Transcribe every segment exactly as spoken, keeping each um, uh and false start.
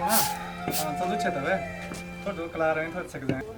चलो अच्छा तब थोड़ा कला रहे हैं थोड़ा सकते हैं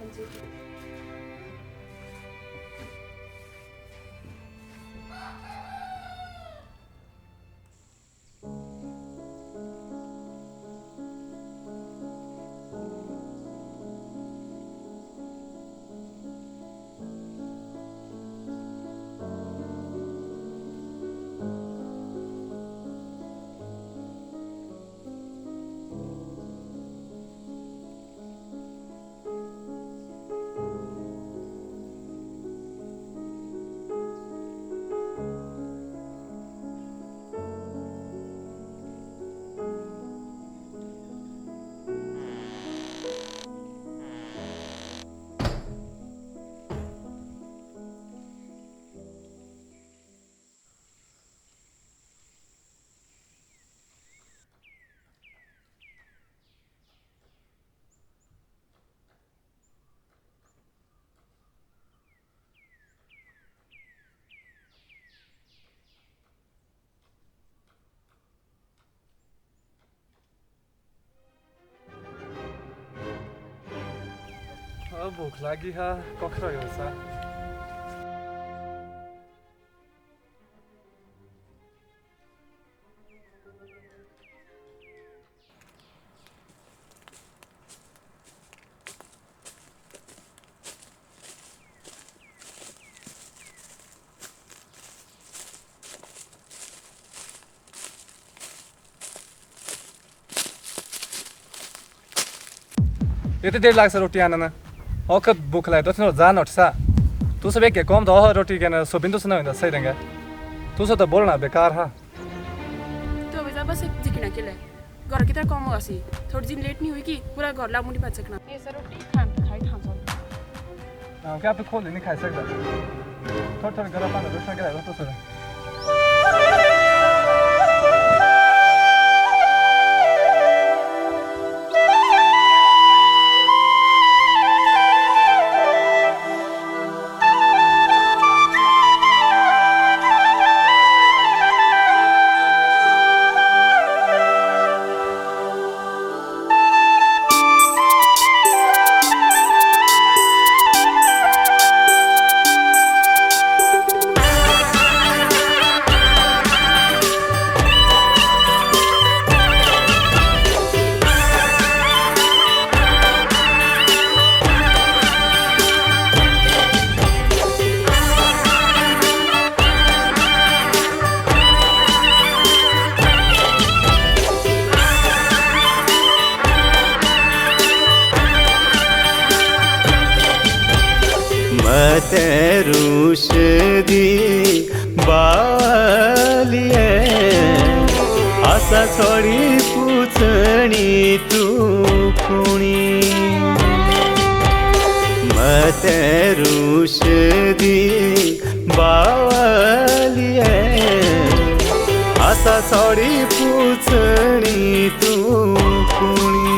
भूख लगी है कखरा गर्छ यति देर लाग्छ रोटी आनन औखत भूख लगे तो जान उठसा तू सब एक कम तो रोटी के सोबिन तो सुना होता सही रहेंगे तू सब तो बोलना बेकार हाँ तो बेटा बस एक जिकना के लिए घर की तरह कम हो आसी थोड़ी दिन लेट नहीं हुई कि पूरा घर ला मुड़ी बात सकना ये सर रोटी खान खाई खान चल हां क्या पे खोल नहीं खा सकता थोड़ा थोड़ा गरम पानी रोशना के तो सर रूस दी बालिए आशा छोड़ी पूछनी तू कुणी मते रूस दी बालिए आशा छोड़ी पूछनी तू कुणी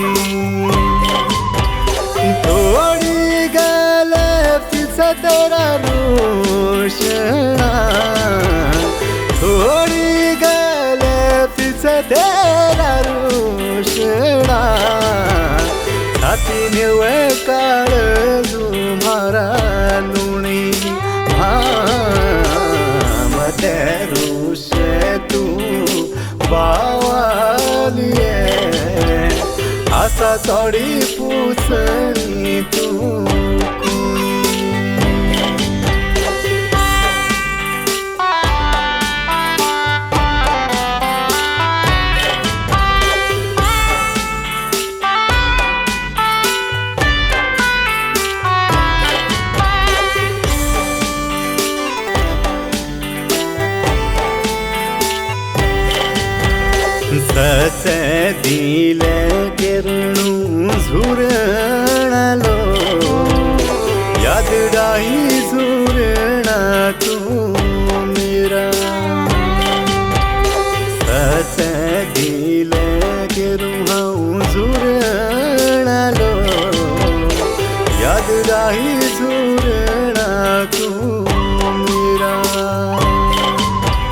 थोड़ी गले तेरा रोशना थोड़ी गले पीछे तेरा रोशना छाती में वे काल तुम्हारा लूणी मते रूस तू बावलिए आशा थोड़ी पूछनी तू सचे दिले गिरणू झुरणालो याद राही झुरणा तू मेरा सचे दिले गिरू हाऊ झुरणालो याद राही झुरणा तू मेरा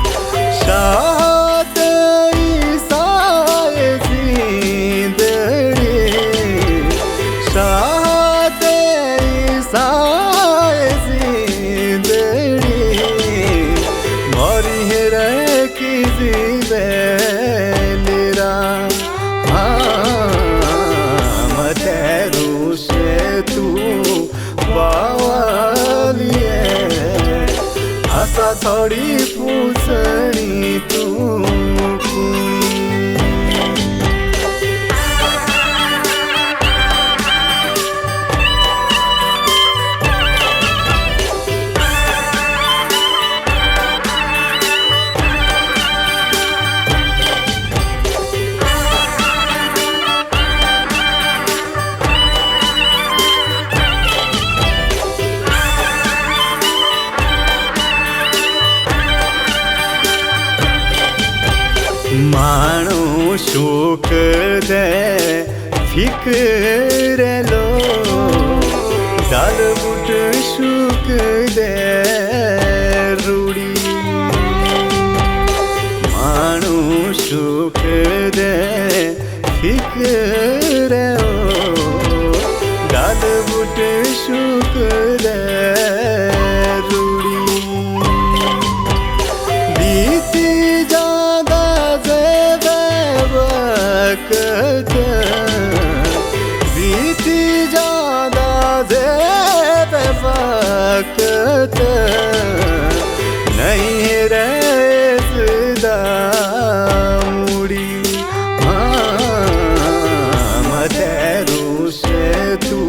शाद साए जिंदड़ी छोड़ी पूछनी तू कुणी माणो शोक दे फिक्र लो दाल बुट शोक दे रूड़ी माणो शोक दे फिक्र लो दाल बुट शोक दे रूड़ी बीती बीती जादा दे वक्त नहीं रहता मुड़ी मतेरू से तू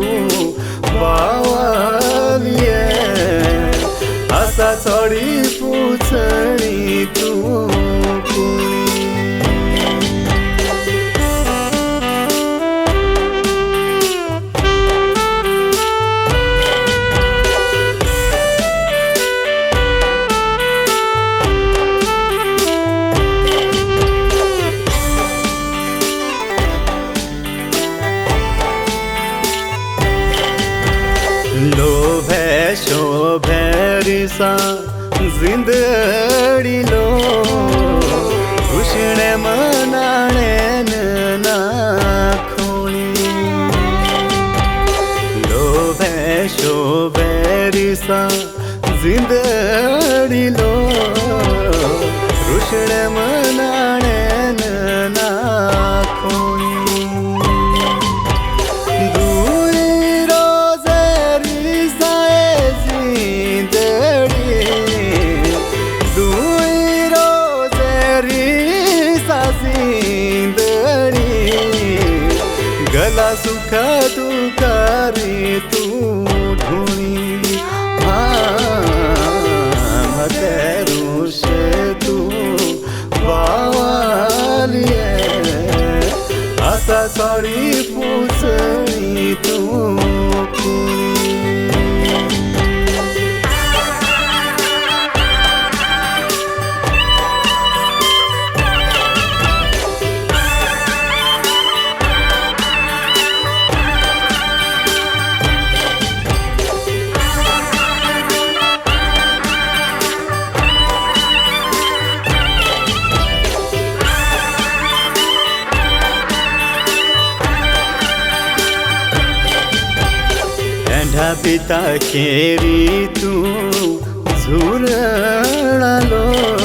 बावलिए आशा छोड़ी पूछनी तू कुणी लोभे शोभे रिसा जिंदड़ी लो कृष्ण मनाने ना खोनी लोभे शोभे रिसा जिंदड़ी लो कृष्ण मनाने ना खोनी गला सुखा तू कारी तू ढूंढी मतेरू से तू बावलिए आशा छोड़ी पूछनी तू कुणी पिता केरी तू झूरणा लो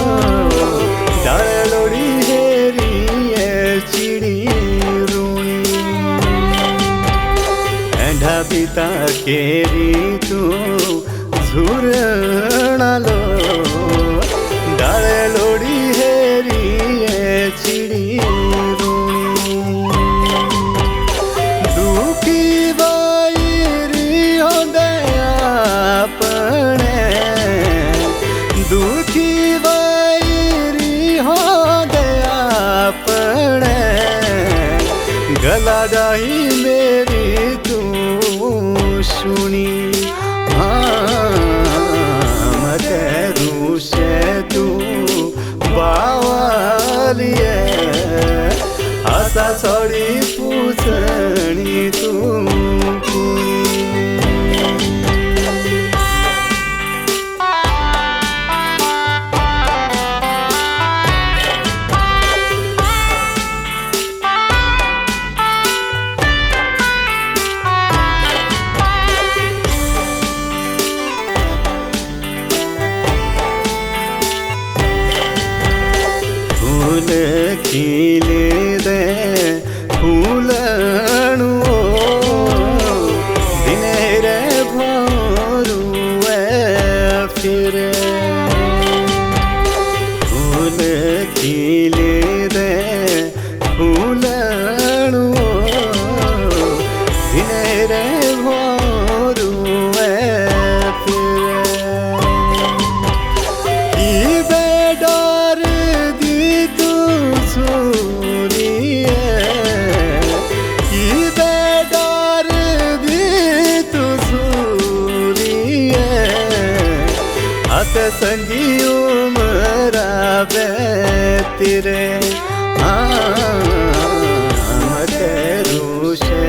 डाल लोड़ी हेरी चिड़ी रूणी एंढा पिता केरी तू झूरणा लो डाल लोड़ी हेरी चिड़ी दुखी वैरी हो गया पड़े गला डाही मेरी तू सुनी मतेरू से तू बावलिए आशा छोड़ी पूछनी तू कुणी फूल खिले दे फूल संगी उमरा बेतिरे हाँ मते रूशे